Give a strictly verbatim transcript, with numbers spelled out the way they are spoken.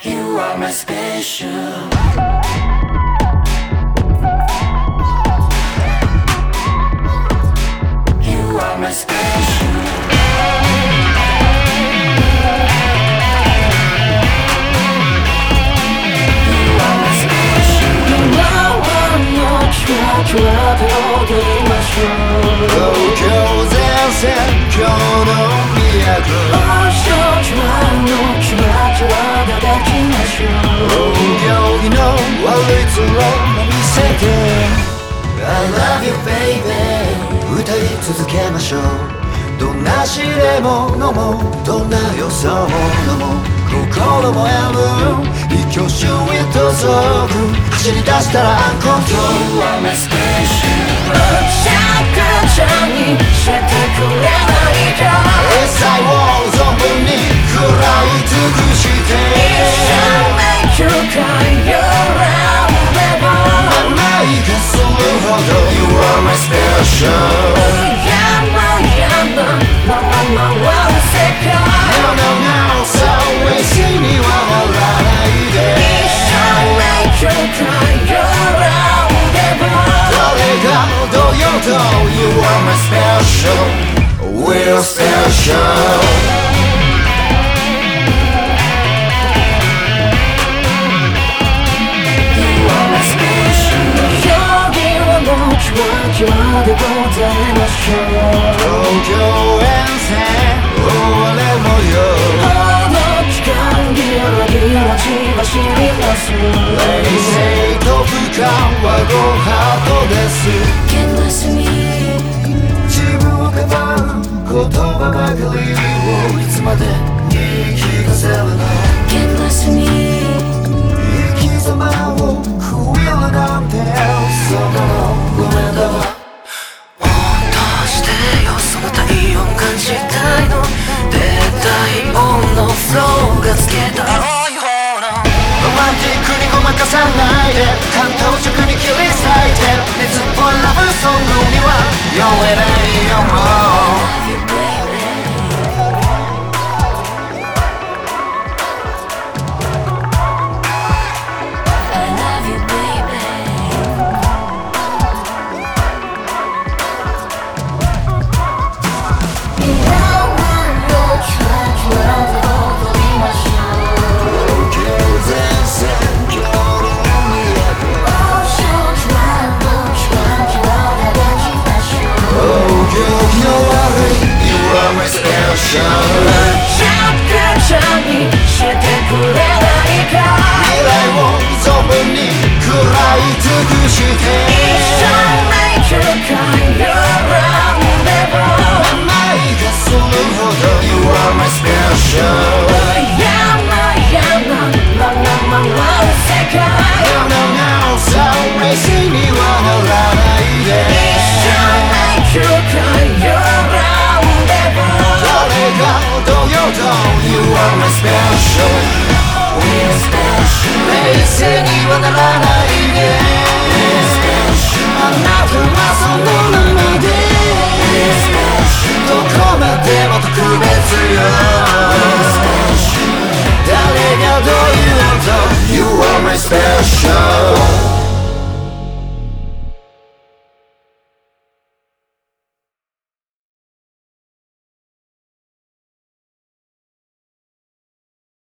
You are my special. You are my special. You are my special. No one more try to hold you my soul. 東京前線今日の都 Oh, so try no try to hold you my soul. 行儀の悪い面見せて I love you baby 歌い続けましょうどんな試練も飲もうどんな予想も飲もう心も病む一挙手へと走走り出したらアンコントロール You are my special. シャカちゃんにしてくれないか一切を存分に食らい尽くして Make you cry your own level. 甘いがするほど You are my special Yama yama mama one second. No no no さあ上死にはならないで Make you cry your own level. 誰がどうようと You are my special We're special What you are the gold and a show. 東京沿線終われもよ Oh, no, 時間ギラギラ血走ります冷静と不感はごハートです Can't listen me. 自分をかばう言葉ばかりをいつまで言い聞かせるの Can't listen me. 生き様を食いるなんてそんなのごめんだわどうしてよその体温感じたいの絶対音のフローがつけたい方のロマンティックにごまかさないで感動直に切り裂いて熱っぽいラブソングには酔えないよもう Love you, baby. I love you, baby. No one will try to love you, hold my soul. 東京前線今日の都 Oh, so try, no try to love you, my soul. お行儀の悪い You are my special シャカちゃんにしてくれないか未来を存分に食らい尽くして Make you cry your own level. 甘いがするほど You are my special Yama yama mama one second. No no no さあ上死にはならないで Make you cry your own level. 誰がどうようと You are my special We're special. 冷静にはならないで We're special. あなたはそのままで We're special. どこまでも特別よ We're special. 誰がどう言おうと You are my special